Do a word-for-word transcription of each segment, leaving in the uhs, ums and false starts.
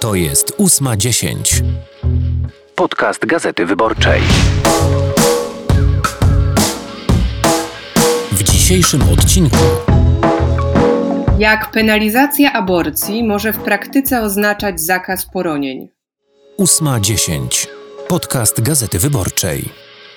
To jest ósma dziesięć. Podcast Gazety Wyborczej. W dzisiejszym odcinku: jak penalizacja aborcji może w praktyce oznaczać zakaz poronień. ósma dziesięć. Podcast Gazety Wyborczej.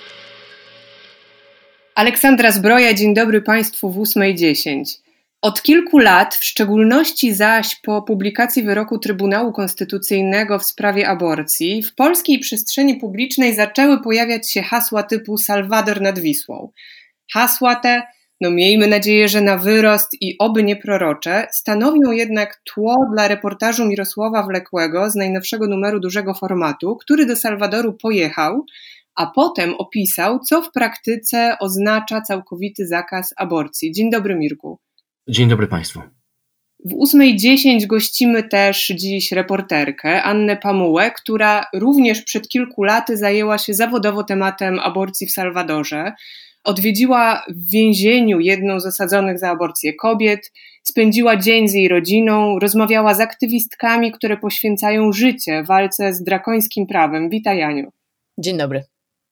Aleksandra Zbroja, dzień dobry Państwu w ósmej dziesięć. Od kilku lat, w szczególności zaś po publikacji wyroku Trybunału Konstytucyjnego w sprawie aborcji, w polskiej przestrzeni publicznej zaczęły pojawiać się hasła typu Salwador nad Wisłą. Hasła te, no miejmy nadzieję, że na wyrost i oby nie prorocze, stanowią jednak tło dla reportażu Mirosława Wlekłego z najnowszego numeru dużego formatu, który do Salwadoru pojechał, a potem opisał, co w praktyce oznacza całkowity zakaz aborcji. Dzień dobry, Mirku. Dzień dobry Państwu. W ósmej dziesięć gościmy też dziś reporterkę Annę Pamułę, która również przed kilku laty zajęła się zawodowo tematem aborcji w Salwadorze. Odwiedziła w więzieniu jedną z osadzonych za aborcję kobiet, spędziła dzień z jej rodziną, rozmawiała z aktywistkami, które poświęcają życie walce z drakońskim prawem. Witaj, Aniu. Dzień dobry.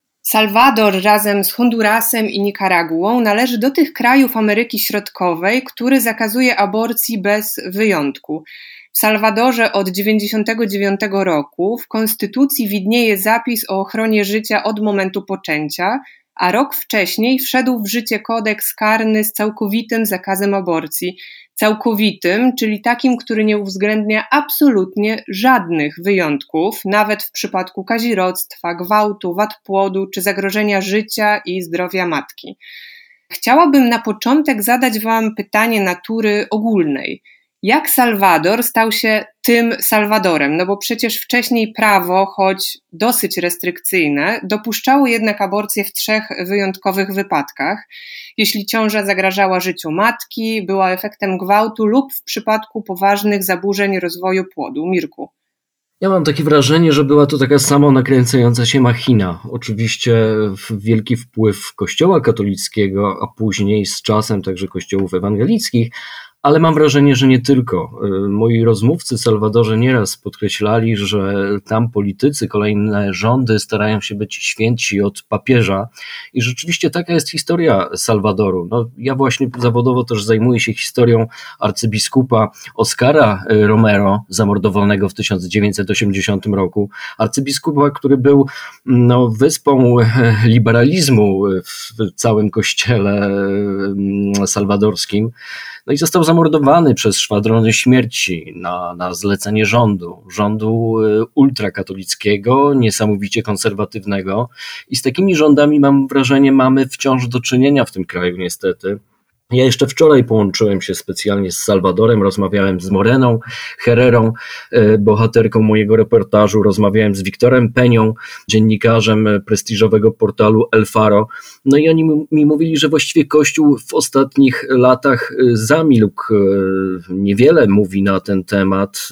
Salwador razem z Hondurasem i Nikaraguą należy do tych krajów Ameryki Środkowej, który zakazuje aborcji bez wyjątku. W Salwadorze od dziewięćdziesiątego dziewiątego roku w konstytucji widnieje zapis o ochronie życia od momentu poczęcia, a rok wcześniej wszedł w życie kodeks karny z całkowitym zakazem aborcji. Całkowitym, czyli takim, który nie uwzględnia absolutnie żadnych wyjątków, nawet w przypadku kazirodztwa, gwałtu, wad płodu czy zagrożenia życia i zdrowia matki. Chciałabym na początek zadać Wam pytanie natury ogólnej. Jak Salwador stał się tym Salwadorem? No bo przecież wcześniej prawo, choć dosyć restrykcyjne, dopuszczało jednak aborcję w trzech wyjątkowych wypadkach. Jeśli ciąża zagrażała życiu matki, była efektem gwałtu lub w przypadku poważnych zaburzeń rozwoju płodu. Mirku. Ja mam takie wrażenie, że była to taka samonakręcająca się machina. Oczywiście wielki wpływ Kościoła katolickiego, a później z czasem także kościołów ewangelickich, ale mam wrażenie, że nie tylko. Moi rozmówcy w Salwadorze nieraz podkreślali, że tam politycy, kolejne rządy starają się być świętsi od papieża i rzeczywiście taka jest historia Salwadoru. No, ja właśnie zawodowo też zajmuję się historią arcybiskupa Oscara Romero, zamordowanego w tysiąc dziewięćset osiemdziesiątym roku. Arcybiskupa, który był no, wyspą liberalizmu w całym kościele salwadorskim. No i został zamordowany przez szwadrony śmierci na, na zlecenie rządu, rządu ultrakatolickiego, niesamowicie konserwatywnego i z takimi rządami mam wrażenie mamy wciąż do czynienia w tym kraju niestety. Ja jeszcze wczoraj połączyłem się specjalnie z Salwadorem, rozmawiałem z Moreną Herrerą, bohaterką mojego reportażu, rozmawiałem z Wiktorem Penią, dziennikarzem prestiżowego portalu El Faro. No i oni mi mówili, że właściwie Kościół w ostatnich latach zamilkł, niewiele mówi na ten temat,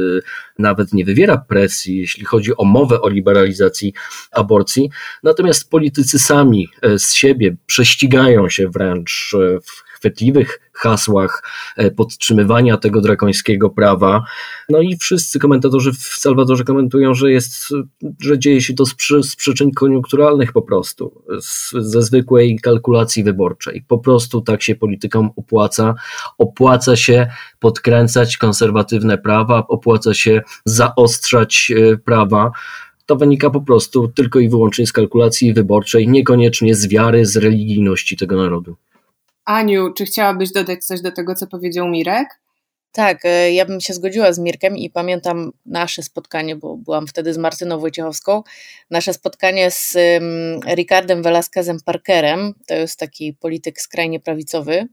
nawet nie wywiera presji, jeśli chodzi o mowę o liberalizacji aborcji. Natomiast politycy sami z siebie prześcigają się wręcz w chwytliwych hasłach podtrzymywania tego drakońskiego prawa. No i wszyscy komentatorzy w Salwadorze komentują, że jest, że dzieje się to z, przy, z przyczyn koniunkturalnych po prostu, z, ze zwykłej kalkulacji wyborczej. Po prostu tak się politykom opłaca. Opłaca się podkręcać konserwatywne prawa, opłaca się zaostrzać prawa. To wynika po prostu tylko i wyłącznie z kalkulacji wyborczej, niekoniecznie z wiary, z religijności tego narodu. Aniu, czy chciałabyś dodać coś do tego, co powiedział Mirek? Tak, ja bym się zgodziła z Mirkiem i pamiętam nasze spotkanie, bo byłam wtedy z Martyną Wojciechowską, nasze spotkanie z um, Ricardem Velasquezem Parkerem, to jest taki polityk skrajnie prawicowy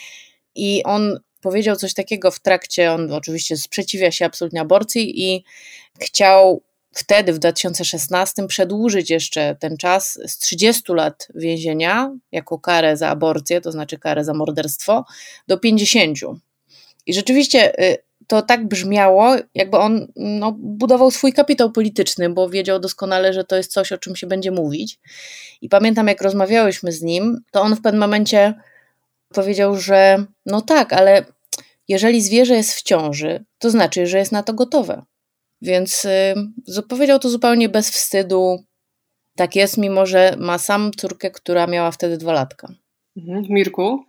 i on powiedział coś takiego w trakcie, on oczywiście sprzeciwia się absolutnie aborcji i chciał wtedy w dwa tysiące szesnastym przedłużyć jeszcze ten czas z trzydziestu lat więzienia jako karę za aborcję, to znaczy karę za morderstwo, do pięćdziesięciu. I rzeczywiście to tak brzmiało, jakby on no, budował swój kapitał polityczny, bo wiedział doskonale, że to jest coś, o czym się będzie mówić. I pamiętam, jak rozmawiałyśmy z nim, to on w pewnym momencie powiedział, że no tak, ale jeżeli zwierzę jest w ciąży, to znaczy, że jest na to gotowe. Więc yy, powiedział to zupełnie bez wstydu. Tak jest, mimo że ma sam córkę, która miała wtedy dwa latka. Mhm. Mirku?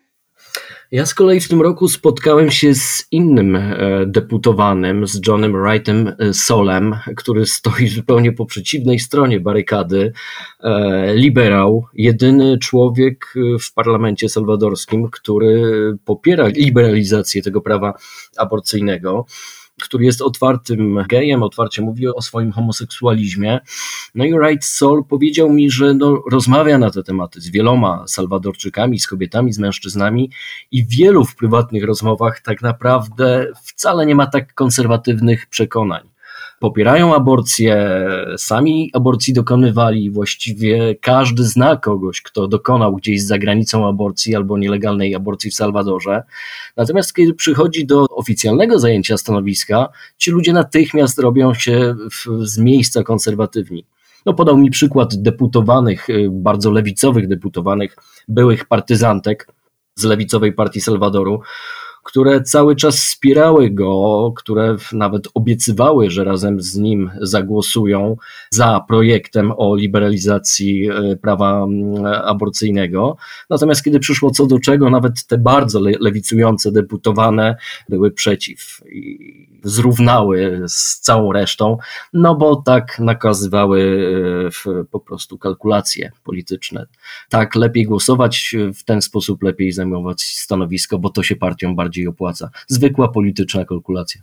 Ja z kolei w tym roku spotkałem się z innym e, deputowanym, z Johnem Wrightem Solem, który stoi zupełnie po przeciwnej stronie barykady. E, liberał, jedyny człowiek w parlamencie salwadorskim, który popiera liberalizację tego prawa aborcyjnego, który jest otwartym gejem, otwarcie mówi o swoim homoseksualizmie. No i Wright Sol powiedział mi, że no, rozmawia na te tematy z wieloma Salwadorczykami, z kobietami, z mężczyznami i wielu w prywatnych rozmowach tak naprawdę wcale nie ma tak konserwatywnych przekonań. Popierają aborcję, sami aborcji dokonywali, właściwie każdy zna kogoś, kto dokonał gdzieś za granicą aborcji albo nielegalnej aborcji w Salwadorze. Natomiast kiedy przychodzi do oficjalnego zajęcia stanowiska, ci ludzie natychmiast robią się w, z miejsca konserwatywni. No, podał mi przykład deputowanych, bardzo lewicowych deputowanych, byłych partyzantek z lewicowej partii Salwadoru, które cały czas wspierały go, które nawet obiecywały, że razem z nim zagłosują za projektem o liberalizacji prawa aborcyjnego. Natomiast kiedy przyszło co do czego, nawet te bardzo lewicujące deputowane były przeciw i zrównały z całą resztą, no bo tak nakazywały po prostu kalkulacje polityczne. Tak, lepiej głosować, w ten sposób lepiej zajmować stanowisko, bo to się partiom bardziej opłaca. Zwykła polityczna kalkulacja.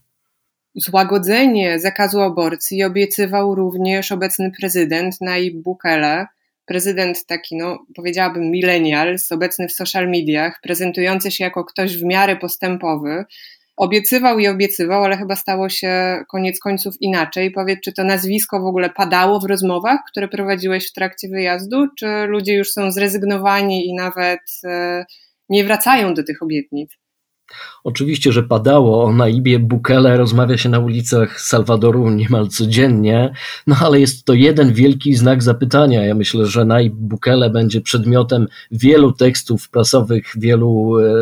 Złagodzenie zakazu aborcji obiecywał również obecny prezydent Nayib Bukele. Prezydent taki, no powiedziałabym millennials, obecny w social mediach, prezentujący się jako ktoś w miarę postępowy. Obiecywał i obiecywał, ale chyba stało się koniec końców inaczej. Powiedz, czy to nazwisko w ogóle padało w rozmowach, które prowadziłeś w trakcie wyjazdu, czy ludzie już są zrezygnowani i nawet e, nie wracają do tych obietnic? Oczywiście, że padało. O Naibie Bukele rozmawia się na ulicach Salwadoru niemal codziennie, no ale jest to jeden wielki znak zapytania. Ja myślę, że Naib Bukele będzie przedmiotem wielu tekstów prasowych, wielu e,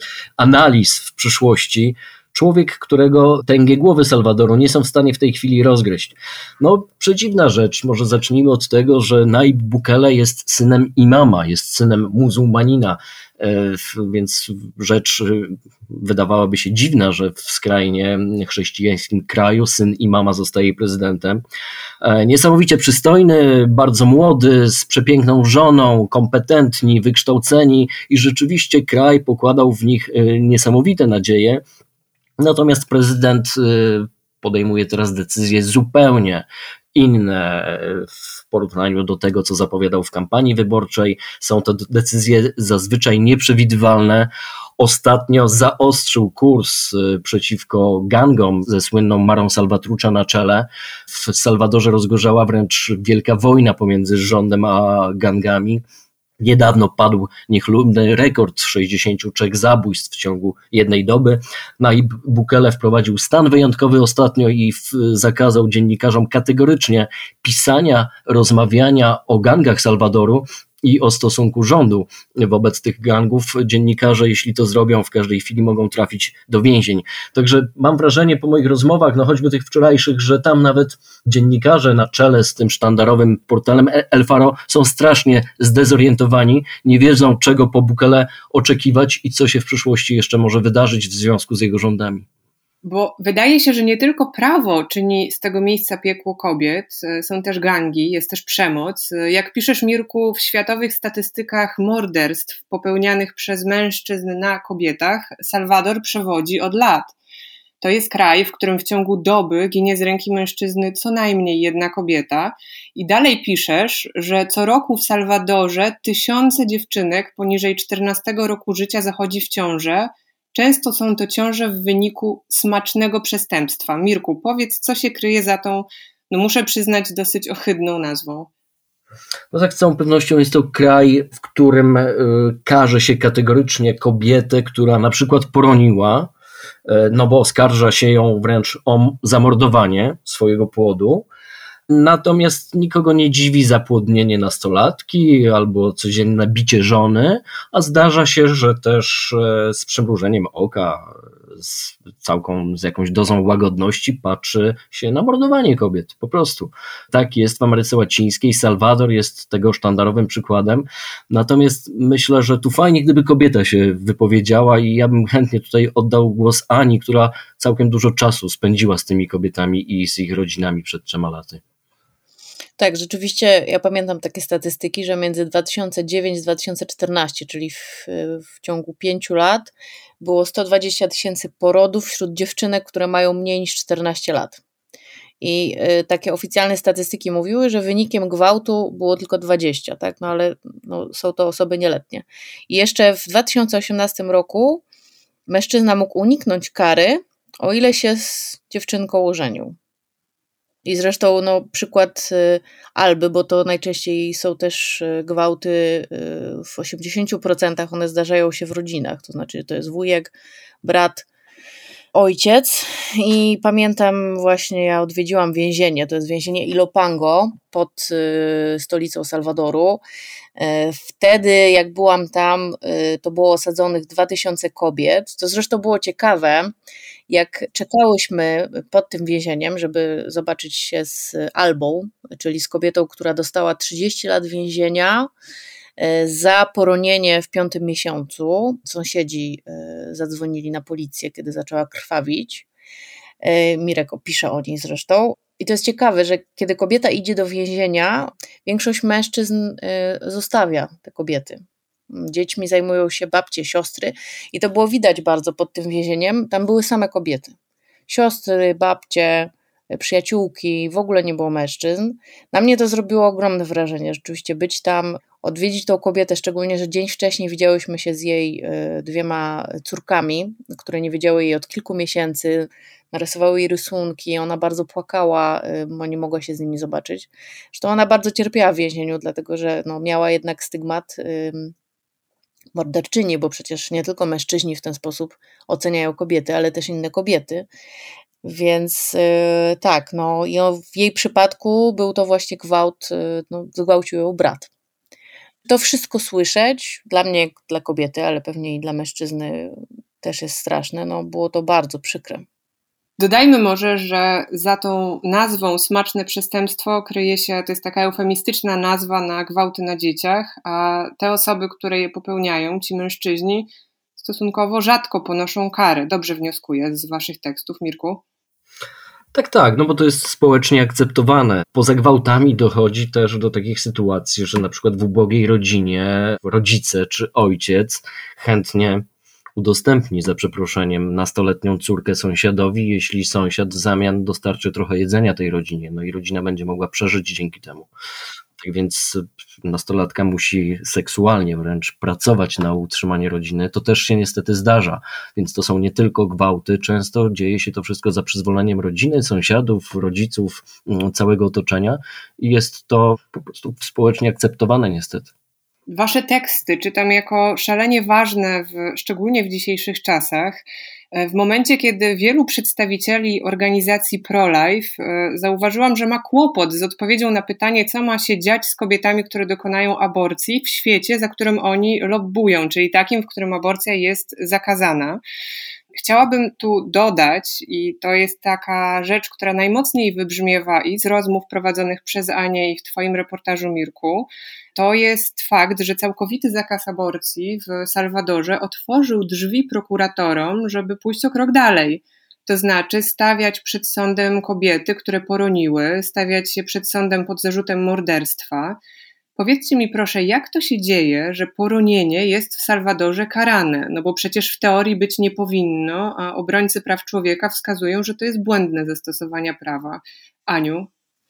analiz w przyszłości. Człowiek, którego tęgie głowy Salwadoru nie są w stanie w tej chwili rozgryźć. No, przedziwna rzecz. Może zacznijmy od tego, że Nayib Bukele jest synem imama, jest synem muzułmanina, więc rzecz wydawałaby się dziwna, że w skrajnie chrześcijańskim kraju syn imama zostaje prezydentem. Niesamowicie przystojny, bardzo młody, z przepiękną żoną, kompetentni, wykształceni i rzeczywiście kraj pokładał w nich niesamowite nadzieje. Natomiast prezydent podejmuje teraz decyzje zupełnie inne w porównaniu do tego, co zapowiadał w kampanii wyborczej. Są to decyzje zazwyczaj nieprzewidywalne. Ostatnio zaostrzył kurs przeciwko gangom ze słynną Marą Salvatrucha na czele. W Salwadorze rozgorzała wręcz wielka wojna pomiędzy rządem a gangami. Niedawno padł niechlubny rekord sześćdziesięciu trzech zabójstw w ciągu jednej doby. Nayib Bukele wprowadził stan wyjątkowy ostatnio i w, zakazał dziennikarzom kategorycznie pisania, rozmawiania o gangach Salwadoru i o stosunku rządu wobec tych gangów. Dziennikarze, jeśli to zrobią, w każdej chwili mogą trafić do więzień. Także mam wrażenie po moich rozmowach, no choćby tych wczorajszych, że tam nawet dziennikarze na czele z tym sztandarowym portalem El Faro są strasznie zdezorientowani, nie wiedzą, czego po Bukele oczekiwać i co się w przyszłości jeszcze może wydarzyć w związku z jego rządami. Bo wydaje się, że nie tylko prawo czyni z tego miejsca piekło kobiet, są też gangi, jest też przemoc. Jak piszesz, Mirku, w światowych statystykach morderstw popełnianych przez mężczyzn na kobietach Salwador przewodzi od lat. To jest kraj, w którym w ciągu doby ginie z ręki mężczyzny co najmniej jedna kobieta. I dalej piszesz, że co roku w Salwadorze tysiące dziewczynek poniżej czternastego roku życia zachodzi w ciążę. Często są to ciąże w wyniku smacznego przestępstwa. Mirku, powiedz, co się kryje za tą, no muszę przyznać, dosyć ohydną nazwą. No tak, z całą pewnością jest to kraj, w którym y, karze się kategorycznie kobietę, która na przykład poroniła, y, no bo oskarża się ją wręcz o zamordowanie swojego płodu. Natomiast nikogo nie dziwi zapłodnienie nastolatki albo codzienne bicie żony, a zdarza się, że też z przymrużeniem oka z całką, z jakąś dozą łagodności patrzy się na mordowanie kobiet, po prostu. Tak jest w Ameryce Łacińskiej, Salwador jest tego sztandarowym przykładem, natomiast myślę, że tu fajnie, gdyby kobieta się wypowiedziała i ja bym chętnie tutaj oddał głos Ani, która całkiem dużo czasu spędziła z tymi kobietami i z ich rodzinami przed trzema laty. Tak, rzeczywiście ja pamiętam takie statystyki, że między dwa tysiące dziewiąty a dwa tysiące czternasty, czyli w, w ciągu pięciu lat, było sto dwadzieścia tysięcy porodów wśród dziewczynek, które mają mniej niż czternaście lat. I y, takie oficjalne statystyki mówiły, że wynikiem gwałtu było tylko dwadzieścia, tak? No ale no, są to osoby nieletnie. I jeszcze w dwa tysiące osiemnastym roku mężczyzna mógł uniknąć kary, o ile się z dziewczynką ożenił. I zresztą no, przykład y, Alby, bo to najczęściej są też y, gwałty y, w osiemdziesięciu procentach, one zdarzają się w rodzinach, to znaczy to jest wujek, brat, ojciec. I pamiętam właśnie, ja odwiedziłam więzienie, to jest więzienie Ilopango pod y, stolicą Salwadoru. Y, wtedy jak byłam tam, y, to było osadzonych dwa tysiące kobiet, to zresztą było ciekawe, jak czekałyśmy pod tym więzieniem, żeby zobaczyć się z Albą, czyli z kobietą, która dostała trzydzieści lat więzienia za poronienie w piątym miesiącu. Sąsiedzi zadzwonili na policję, kiedy zaczęła krwawić. Mirek opisze o niej zresztą. I to jest ciekawe, że kiedy kobieta idzie do więzienia, większość mężczyzn zostawia te kobiety. Dziećmi zajmują się babcie, siostry i to było widać bardzo pod tym więzieniem. Tam były same kobiety. Siostry, babcie, przyjaciółki, w ogóle nie było mężczyzn. Na mnie to zrobiło ogromne wrażenie, rzeczywiście być tam, odwiedzić tą kobietę, szczególnie, że dzień wcześniej widziałyśmy się z jej dwiema córkami, które nie wiedziały jej od kilku miesięcy, narysowały jej rysunki, ona bardzo płakała, bo nie mogła się z nimi zobaczyć. Zresztą ona bardzo cierpiała w więzieniu, dlatego że no, miała jednak stygmat morderczyni, bo przecież nie tylko mężczyźni w ten sposób oceniają kobiety, ale też inne kobiety. Więc yy, tak, no i w jej przypadku był to właśnie gwałt, yy, no, zgwałcił ją brat. To wszystko słyszeć, dla mnie, dla kobiety, ale pewnie i dla mężczyzny też jest straszne, no było to bardzo przykre. Dodajmy może, że za tą nazwą smaczne przestępstwo kryje się, to jest taka eufemistyczna nazwa na gwałty na dzieciach, a te osoby, które je popełniają, ci mężczyźni, stosunkowo rzadko ponoszą karę. Dobrze wnioskuję z waszych tekstów, Mirku? Tak, tak, no bo to jest społecznie akceptowane. Poza gwałtami dochodzi też do takich sytuacji, że na przykład w ubogiej rodzinie rodzice czy ojciec chętnie udostępni za przeproszeniem nastoletnią córkę sąsiadowi, jeśli sąsiad w zamian dostarczy trochę jedzenia tej rodzinie, no i rodzina będzie mogła przeżyć dzięki temu. Tak więc nastolatka musi seksualnie wręcz pracować na utrzymanie rodziny, to też się niestety zdarza, więc to są nie tylko gwałty, często dzieje się to wszystko za przyzwoleniem rodziny, sąsiadów, rodziców, całego otoczenia i jest to po prostu społecznie akceptowane niestety. Wasze teksty czytam jako szalenie ważne, w, szczególnie w dzisiejszych czasach. W momencie, kiedy wielu przedstawicieli organizacji pro-life zauważyłam, że ma kłopot z odpowiedzią na pytanie, co ma się dziać z kobietami, które dokonają aborcji w świecie, za którym oni lobbują, czyli takim, w którym aborcja jest zakazana. Chciałabym tu dodać, i to jest taka rzecz, która najmocniej wybrzmiewa i z rozmów prowadzonych przez Anię i w twoim reportażu, Mirku, to jest fakt, że całkowity zakaz aborcji w Salwadorze otworzył drzwi prokuratorom, żeby pójść o krok dalej. To znaczy stawiać przed sądem kobiety, które poroniły, stawiać się przed sądem pod zarzutem morderstwa. Powiedzcie mi proszę, jak to się dzieje, że poronienie jest w Salwadorze karane? No bo przecież w teorii być nie powinno, a obrońcy praw człowieka wskazują, że to jest błędne zastosowanie prawa. Aniu?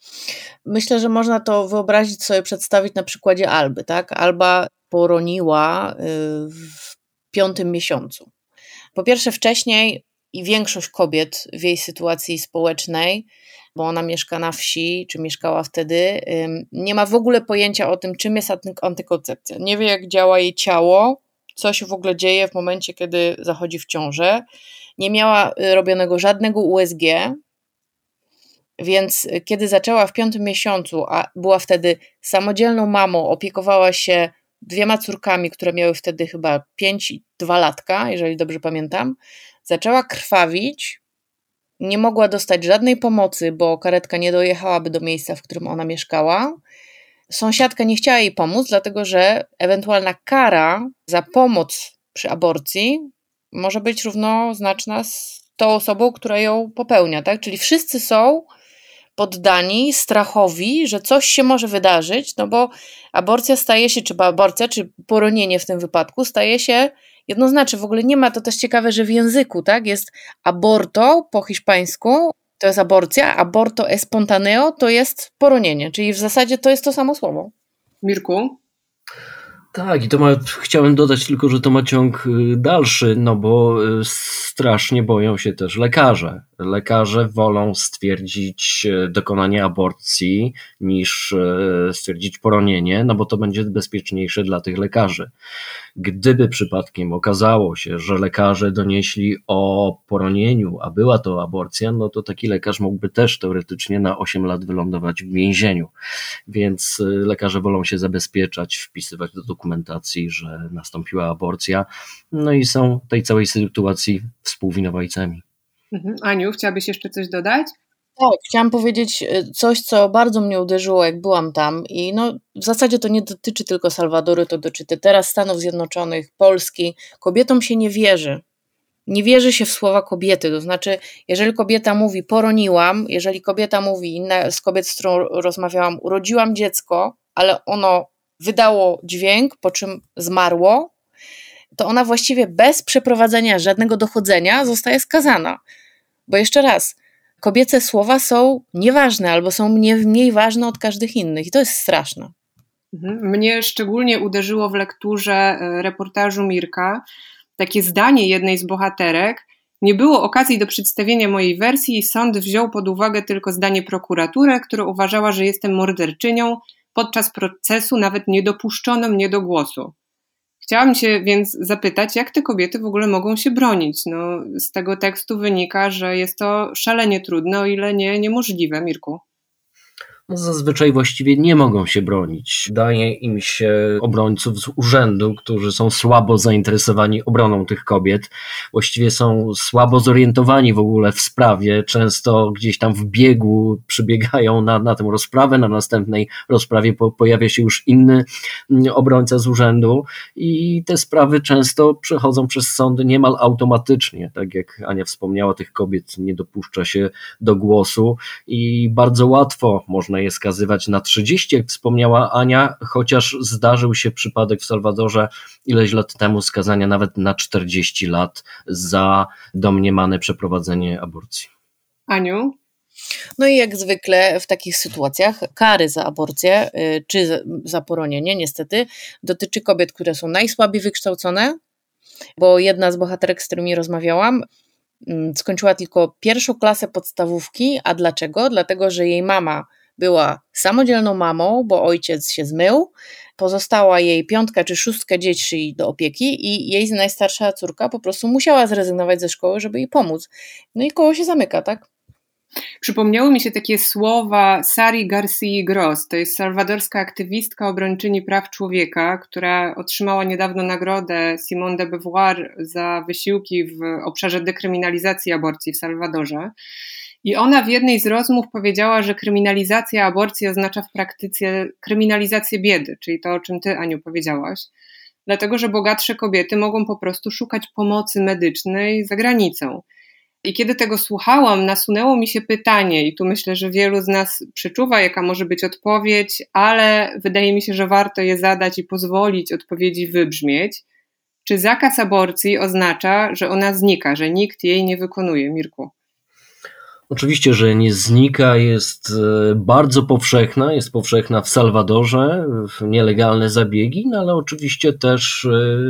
Myślę, że można to wyobrazić sobie, przedstawić na przykładzie Alby, tak? Alba poroniła w piątym miesiącu. Po pierwsze wcześniej i większość kobiet w jej sytuacji społecznej, bo ona mieszka na wsi, czy mieszkała wtedy, nie ma w ogóle pojęcia o tym, czym jest antykoncepcja. Nie wie, jak działa jej ciało, co się w ogóle dzieje w momencie, kiedy zachodzi w ciążę. Nie miała robionego żadnego U S G, więc kiedy zaczęła w piątym miesiącu, a była wtedy samodzielną mamą, opiekowała się dwiema córkami, które miały wtedy chyba pięć i dwa latka, jeżeli dobrze pamiętam, zaczęła krwawić, nie mogła dostać żadnej pomocy, bo karetka nie dojechałaby do miejsca, w którym ona mieszkała. Sąsiadka nie chciała jej pomóc, dlatego że ewentualna kara za pomoc przy aborcji może być równoznaczna z tą osobą, która ją popełnia, tak? Czyli wszyscy są poddani strachowi, że coś się może wydarzyć, no bo aborcja staje się, czy aborcja, czy poronienie w tym wypadku staje się jednoznacznie. W ogóle nie ma, to też ciekawe, że w języku, tak, jest aborto po hiszpańsku, to jest aborcja, aborto espontaneo to jest poronienie, czyli w zasadzie to jest to samo słowo. Mirku? Tak, i to ma, chciałem dodać tylko, że to ma ciąg dalszy, no bo strasznie boją się też lekarze. Lekarze wolą stwierdzić dokonanie aborcji niż stwierdzić poronienie, no bo to będzie bezpieczniejsze dla tych lekarzy. Gdyby przypadkiem okazało się, że lekarze donieśli o poronieniu, a była to aborcja, no to taki lekarz mógłby też teoretycznie na osiem lat wylądować w więzieniu. Więc lekarze wolą się zabezpieczać, wpisywać do dokumentacji, że nastąpiła aborcja, no i są tej całej sytuacji współwinowajcami. Mhm. Aniu, chciałabyś jeszcze coś dodać? Tak, chciałam powiedzieć coś, co bardzo mnie uderzyło, jak byłam tam i no w zasadzie to nie dotyczy tylko Salwadoru, to dotyczy teraz Stanów Zjednoczonych, Polski. Kobietom się nie wierzy. Nie wierzy się w słowa kobiety, to znaczy jeżeli kobieta mówi poroniłam, jeżeli kobieta mówi, inna z kobiet, z którą rozmawiałam, urodziłam dziecko, ale ono wydało dźwięk, po czym zmarło, to ona właściwie bez przeprowadzenia żadnego dochodzenia zostaje skazana. Bo jeszcze raz, kobiece słowa są nieważne albo są mniej, mniej ważne od każdych innych i to jest straszne. Mnie szczególnie uderzyło w lekturze reportażu Mirka takie zdanie jednej z bohaterek: nie było okazji do przedstawienia mojej wersji i sąd wziął pod uwagę tylko zdanie prokuratury, która uważała, że jestem morderczynią. Podczas procesu nawet nie dopuszczono mnie do głosu. Chciałam się więc zapytać, jak te kobiety w ogóle mogą się bronić? No, z tego tekstu wynika, że jest to szalenie trudne, o ile nie niemożliwe, Mirku. No zazwyczaj właściwie nie mogą się bronić. Daje im się obrońców z urzędu, którzy są słabo zainteresowani obroną tych kobiet. Właściwie są słabo zorientowani w ogóle w sprawie. Często gdzieś tam w biegu przybiegają na, na tę rozprawę. Na następnej rozprawie po, pojawia się już inny obrońca z urzędu i te sprawy często przechodzą przez sądy niemal automatycznie. Tak jak Ania wspomniała, tych kobiet nie dopuszcza się do głosu i bardzo łatwo można je skazywać na trzydzieści, jak wspomniała Ania, chociaż zdarzył się przypadek w Salwadorze ileś lat temu skazania nawet na czterdzieści lat za domniemane przeprowadzenie aborcji. Aniu? No i jak zwykle w takich sytuacjach kary za aborcję czy za poronienie niestety dotyczy kobiet, które są najsłabiej wykształcone, bo jedna z bohaterek, z którymi rozmawiałam, skończyła tylko pierwszą klasę podstawówki. A dlaczego? Dlatego, że jej mama była samodzielną mamą, bo ojciec się zmył, pozostała jej piątka czy szóstka dzieci do opieki i jej najstarsza córka po prostu musiała zrezygnować ze szkoły, żeby jej pomóc. No i koło się zamyka, tak? Przypomniały mi się takie słowa Sari García Gross, to jest salwadorska aktywistka, obrończyni praw człowieka, która otrzymała niedawno nagrodę Simone de Beauvoir za wysiłki w obszarze dekryminalizacji aborcji w Salwadorze. I ona w jednej z rozmów powiedziała, że kryminalizacja aborcji oznacza w praktyce kryminalizację biedy, czyli to, o czym ty, Aniu, powiedziałaś. Dlatego, że bogatsze kobiety mogą po prostu szukać pomocy medycznej za granicą. I kiedy tego słuchałam, nasunęło mi się pytanie, i tu myślę, że wielu z nas przeczuwa, jaka może być odpowiedź, ale wydaje mi się, że warto je zadać i pozwolić odpowiedzi wybrzmieć. Czy zakaz aborcji oznacza, że ona znika, że nikt jej nie wykonuje, Mirku? Oczywiście, że nie znika, jest bardzo powszechna, jest powszechna w Salwadorze, nielegalne zabiegi, no ale oczywiście też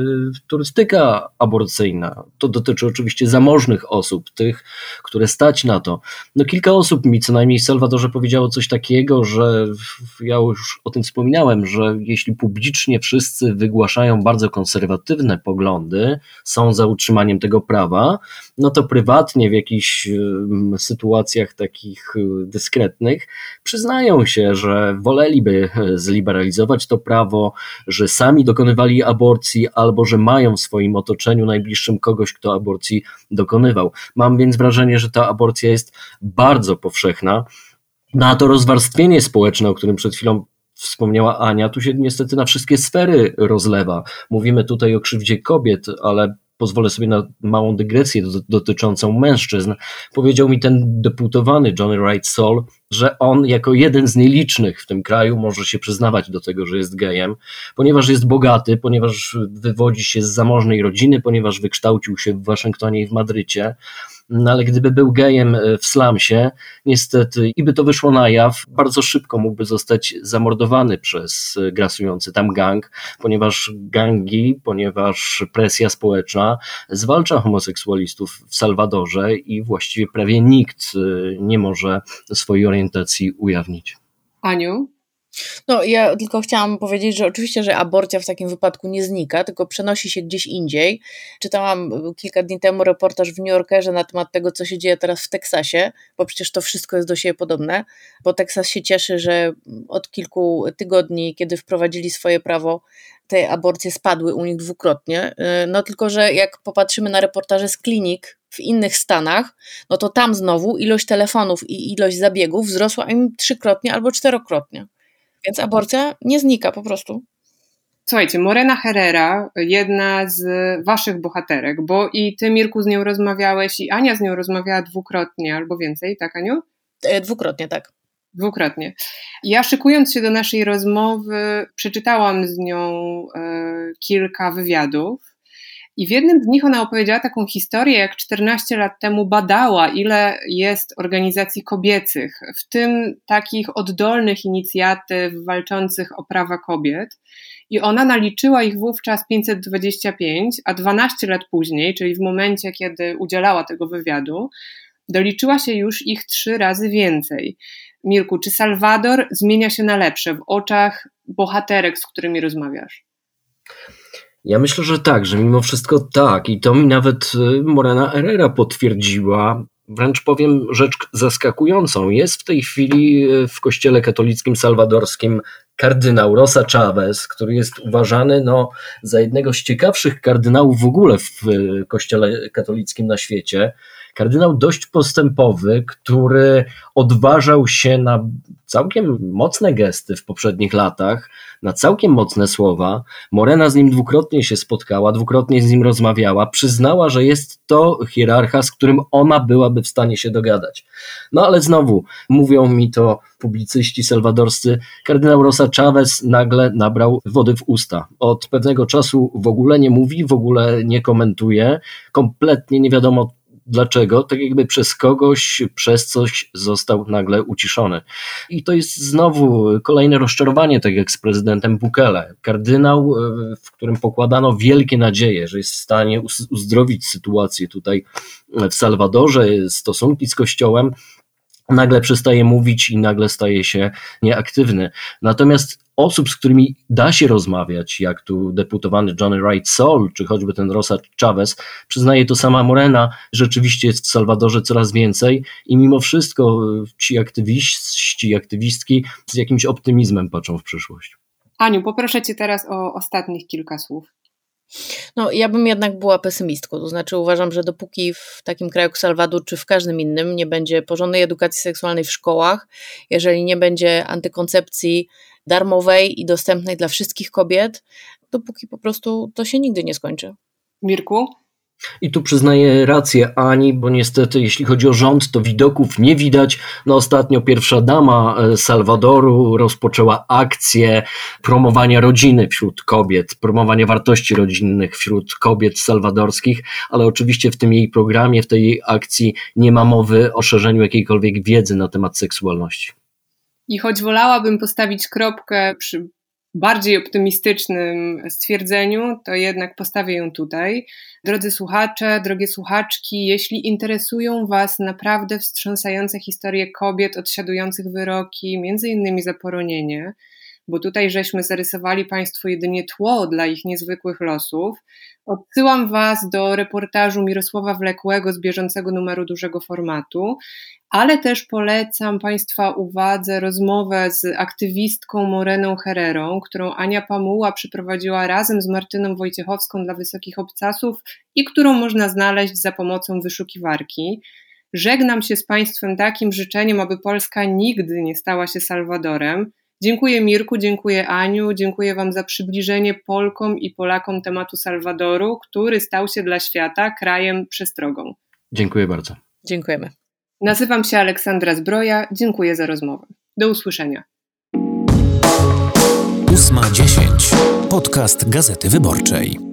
turystyka aborcyjna. To dotyczy oczywiście zamożnych osób, tych, które stać na to. No kilka osób mi co najmniej w Salwadorze powiedziało coś takiego, że ja już o tym wspominałem, że jeśli publicznie wszyscy wygłaszają bardzo konserwatywne poglądy, są za utrzymaniem tego prawa, no to prywatnie w jakichś sytuacjach sytuacjach takich dyskretnych przyznają się, że woleliby zliberalizować to prawo, że sami dokonywali aborcji albo że mają w swoim otoczeniu najbliższym kogoś, kto aborcji dokonywał. Mam więc wrażenie, że ta aborcja jest bardzo powszechna. Na to rozwarstwienie społeczne, o którym przed chwilą wspomniała Ania, tu się niestety na wszystkie sfery rozlewa. Mówimy tutaj o krzywdzie kobiet, ale pozwolę sobie na małą dygresję dotyczącą mężczyzn. Powiedział mi ten deputowany Johnny Wright Saul, że on jako jeden z nielicznych w tym kraju może się przyznawać do tego, że jest gejem, ponieważ jest bogaty, ponieważ wywodzi się z zamożnej rodziny, ponieważ wykształcił się w Waszyngtonie i w Madrycie. No ale gdyby był gejem w slumsie, niestety i by to wyszło na jaw, bardzo szybko mógłby zostać zamordowany przez grasujący tam gang, ponieważ gangi, ponieważ presja społeczna zwalcza homoseksualistów w Salwadorze i właściwie prawie nikt nie może swojej orientacji ujawnić. Aniu? No, ja tylko chciałam powiedzieć, że oczywiście, że aborcja w takim wypadku nie znika, tylko przenosi się gdzieś indziej. Czytałam kilka dni temu reportaż w New Yorkerze na temat tego, co się dzieje teraz w Teksasie, bo przecież to wszystko jest do siebie podobne, bo Teksas się cieszy, że od kilku tygodni, kiedy wprowadzili swoje prawo, te aborcje spadły u nich dwukrotnie. No tylko, że jak popatrzymy na reportaże z klinik w innych stanach, no to tam znowu ilość telefonów i ilość zabiegów wzrosła im trzykrotnie albo czterokrotnie. Więc aborcja nie znika po prostu. Słuchajcie, Morena Herrera, jedna z waszych bohaterek, bo i ty, Mirku, z nią rozmawiałeś i Ania z nią rozmawiała dwukrotnie albo więcej, tak, Aniu? E, dwukrotnie, tak. Dwukrotnie. Ja, szykując się do naszej rozmowy, przeczytałam z nią e, kilka wywiadów i w jednym z nich ona opowiedziała taką historię, jak czternaście lat temu badała, ile jest organizacji kobiecych, w tym takich oddolnych inicjatyw walczących o prawa kobiet. I ona naliczyła ich wówczas pięćset dwadzieścia pięć, a dwanaście lat później, czyli w momencie, kiedy udzielała tego wywiadu, doliczyła się już ich trzy razy więcej. Mirku, czy Salwador zmienia się na lepsze w oczach bohaterek, z którymi rozmawiasz? Ja myślę, że tak, że mimo wszystko tak i to mi nawet Morena Herrera potwierdziła. Wręcz powiem rzecz zaskakującą. Jest w tej chwili w kościele katolickim salwadorskim kardynał Rosa Chavez, który jest uważany no, za jednego z ciekawszych kardynałów w ogóle w kościele katolickim na świecie. Kardynał dość postępowy, który odważał się na całkiem mocne gesty w poprzednich latach, na całkiem mocne słowa. Morena z nim dwukrotnie się spotkała, dwukrotnie z nim rozmawiała, przyznała, że jest to hierarcha, z którym ona byłaby w stanie się dogadać. No ale znowu, mówią mi to publicyści salwadorscy, kardynał Rosa Chavez nagle nabrał wody w usta. Od pewnego czasu w ogóle nie mówi, w ogóle nie komentuje, kompletnie nie wiadomo dlaczego, tak jakby przez kogoś, przez coś został nagle uciszony. I to jest znowu kolejne rozczarowanie, tak jak z prezydentem Bukele. Kardynał, w którym pokładano wielkie nadzieje, że jest w stanie uzdrowić sytuację tutaj w Salwadorze, stosunki z Kościołem, nagle przestaje mówić i nagle staje się nieaktywny. Natomiast osób, z którymi da się rozmawiać, jak tu deputowany Johnny Wright Saul, czy choćby ten Rosa Chavez, przyznaje to sama Morena, rzeczywiście jest w Salwadorze coraz więcej i mimo wszystko ci aktywiści, aktywistki z jakimś optymizmem patrzą w przyszłość. Aniu, poproszę cię teraz o ostatnich kilka słów. No, ja bym jednak była pesymistką, to znaczy uważam, że dopóki w takim kraju jak Salwador, czy w każdym innym nie będzie porządnej edukacji seksualnej w szkołach, jeżeli nie będzie antykoncepcji darmowej i dostępnej dla wszystkich kobiet, dopóki po prostu to się nigdy nie skończy. Mirku? I tu przyznaję rację Ani, bo niestety jeśli chodzi o rząd, to widoków nie widać. No ostatnio pierwsza dama Salwadoru rozpoczęła akcję promowania rodziny wśród kobiet, promowania wartości rodzinnych wśród kobiet salwadorskich, ale oczywiście w tym jej programie, w tej jej akcji nie ma mowy o szerzeniu jakiejkolwiek wiedzy na temat seksualności. I choć wolałabym postawić kropkę przy bardziej optymistycznym stwierdzeniu, to jednak postawię ją tutaj. Drodzy słuchacze, drogie słuchaczki, jeśli interesują Was naprawdę wstrząsające historie kobiet odsiadujących wyroki, między innymi za poronienie, bo tutaj żeśmy zarysowali Państwu jedynie tło dla ich niezwykłych losów. Odsyłam Was do reportażu Mirosława Wlekłego z bieżącego numeru dużego formatu, ale też polecam Państwa uwadze rozmowę z aktywistką Moreną Herrerą, którą Ania Pamuła przeprowadziła razem z Martyną Wojciechowską dla Wysokich Obcasów i którą można znaleźć za pomocą wyszukiwarki. Żegnam się z Państwem takim życzeniem, aby Polska nigdy nie stała się Salwadorem. Dziękuję Mirku, dziękuję Aniu, dziękuję Wam za przybliżenie Polkom i Polakom tematu Salwadoru, który stał się dla świata krajem przestrogą. Dziękuję bardzo. Dziękujemy. Nazywam się Aleksandra Zbroja, dziękuję za rozmowę. Do usłyszenia. ósma dziesięć. Podcast Gazety Wyborczej.